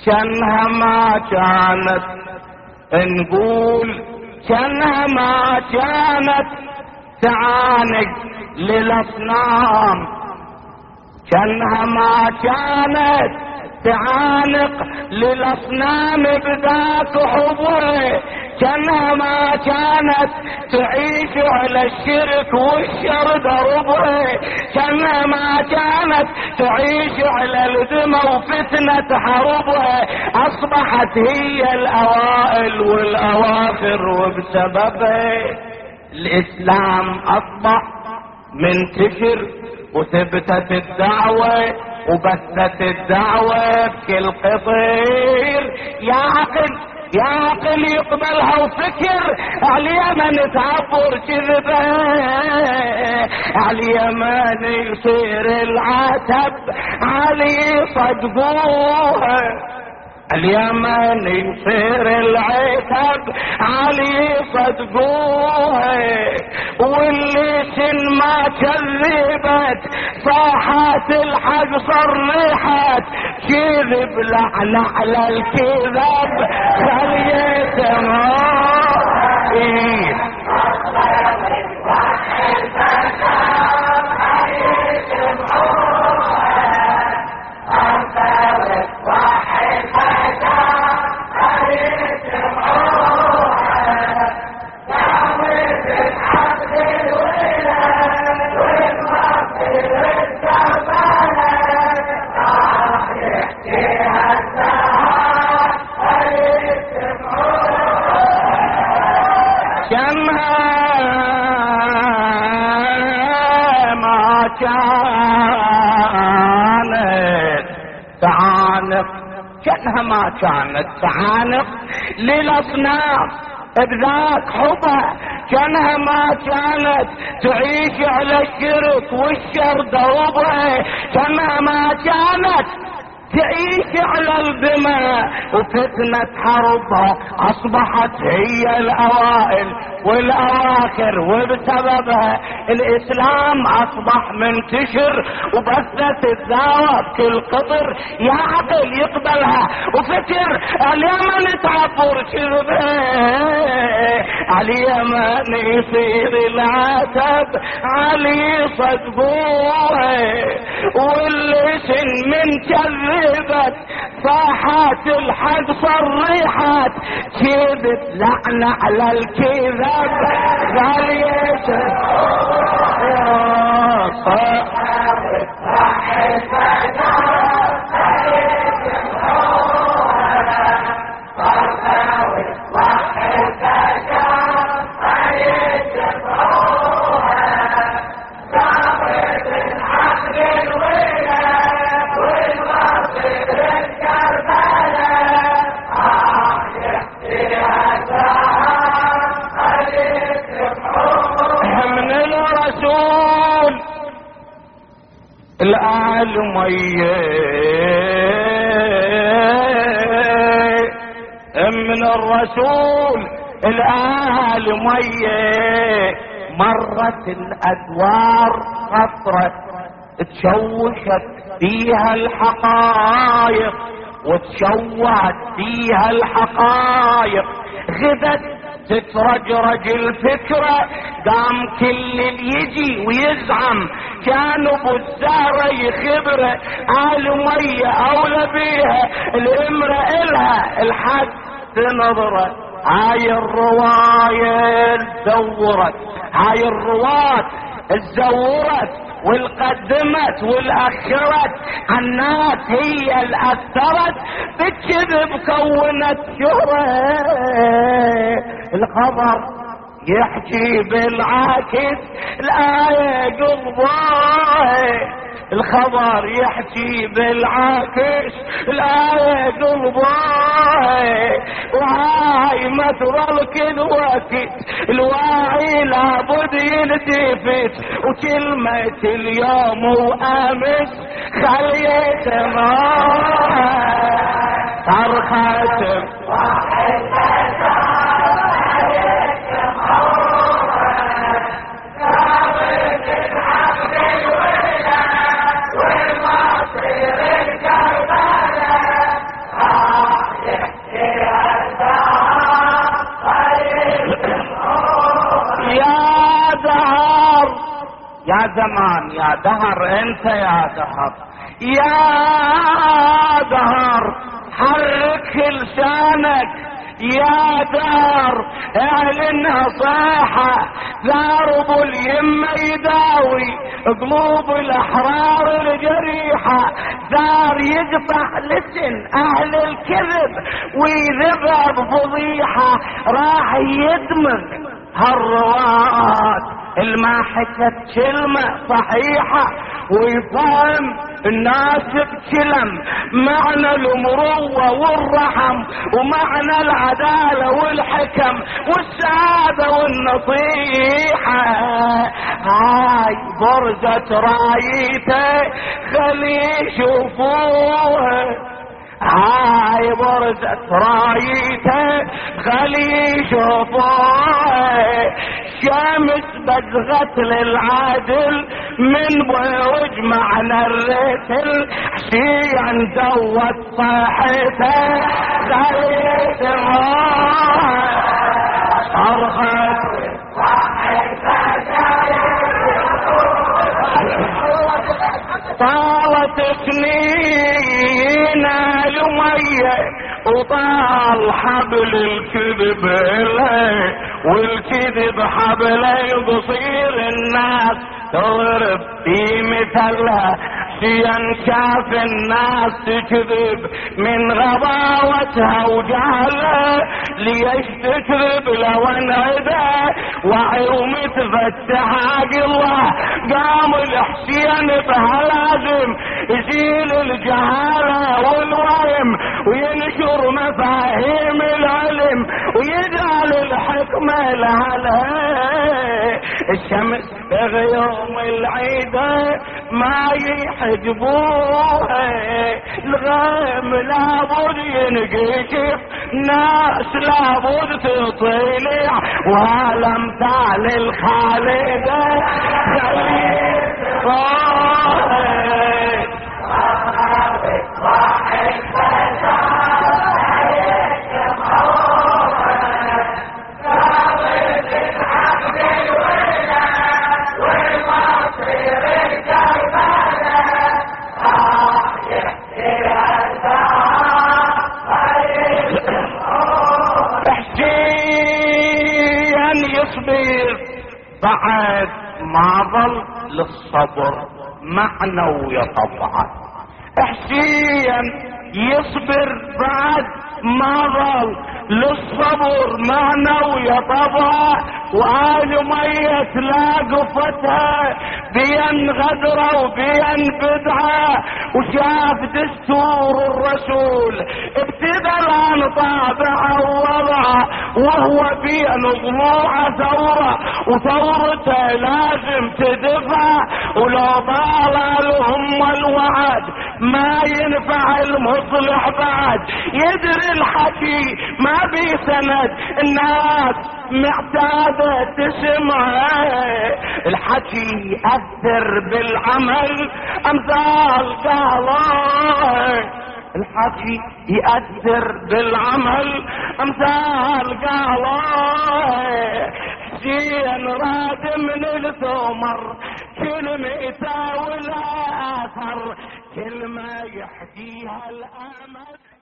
كانها ما كانت، نقول كانها ما كانت تعانق للاصنام، كانها ما كانت تعانق للاصنام بذاك حبه، كانها ما كانت تعيش على الشرك والشر دربه، كانها ما كانت تعيش على الدمى وفتنة حربها، اصبحت هي الاوائل والاواخر، وبسببه الاسلام اصبح منتشر وثبتت الدعوة وبثت الدعوة بكل قطير. يا عقل يا عقل يقبلها وفكر، عاليمن تعبر كذبه، عاليمن يصير العتب علي صدقوها، اليمن يصير العتب علي صدقوها، واللي سن ما كذبت صاحات الحق صرحت، كذب لعنة على الكذب خليتها كانها ما كانت تعانق للاصنام بذاك حبها، كانها ما كانت تعيش على الشرك والشر دوبها، كانها ما كانت تعيش على الدماء وفتنة حربها، اصبحت هي الاوائل والاواخر، وبسببها الاسلام اصبح منتشر وبثت الدعوة بكل قطر. يا عقل يقبلها وفكر، اليمن تعبر كذبه، اليمن يصير العتب علي صدقوه، واللي سن من كذبت صاحات الحق صرحت، كذب لعنة على الكذب غالية من الرسول الآل مية، مرت الأدوار خطرت تشوشت فيها الحقائق وتشوهت فيها الحقائق، غدت تترجرج الفكرة، قام كل اللي يجي ويزعم كانوا بالزهرة يخبره، آل مية أولى بيها، الإمرة إلها الحد تنظرت. هاي الرواية تزورت، هاي الرواة تزورت والقدمت والأخرت، الناس هي الأثرت بالكذب كونت شهرة، الخبر يحكي بالعكس الآية قلبه، الخبر يحكي بالعكس الآية قلبه، وهاي ما تظل كل وقت الواعي لابد يلتفت، وكلمة اليوم وأمس خليت معاه صرخة يا زمان يا دهر انت يا دهر يا دهر حرك لسانك يا دار اعلنها صيحة ثار ابو اليمة يداوي قلوب الاحرار الجريحة ثار يقطع لسن اهل الكذب ويذبح بفضيحة راح يدمغ هالروايات الما حكت كلمة صحيحة ويفهم الناس بكلم معنى المروة والرحم ومعنى العدالة والحكم والسعادة والنصيحة. هاي برزة رايته خلي يشوفوها هاي برزة رايته خلي يشوفوها شمس بزغت للعادل من بوج معنى الرسل حسين زود صحته خلي يسمعوها صرخت طالت سنين المية وطال حبل الكذب له والكذب حبله قصير الناس تضرب في مثلها شيئا شاف الناس تكذب من غباوتها وجهلها ليش تكذب لو انعدى وعي ومتفتح عقله قام الحسين بهاللازم يزيل الجهالة والوهم وينشر مفاهيم العلم ويجعل الحكمة لها الشمس بغيوم العيد ما يحجبوها الغيم لابد ينكشف ناس لابد تطلع وهالامثال الخالدة يصبر بعد ما ظل للصبر معنوي طبعا حسين يصبر بعد ما ظل للصبر معنوي طبعا وآل مية لاقفتها بين غدرة وبين بدعة وشاف دستور الرسول ابتدى الان طابع ووضعه وهو بين ضلوع ثورة وثورته لازم تدفع ولو طال لهم الوعد ما ينفع المصلح بعد يدري الحكي ما بي سند الناس معتادة تسمع الحكي يأثر بالعمل امثال قالوا الحكي يأثر بالعمل امثال قالوا حسين راد من الثمر كلمة ولا اثر كلمة يحكيها الامل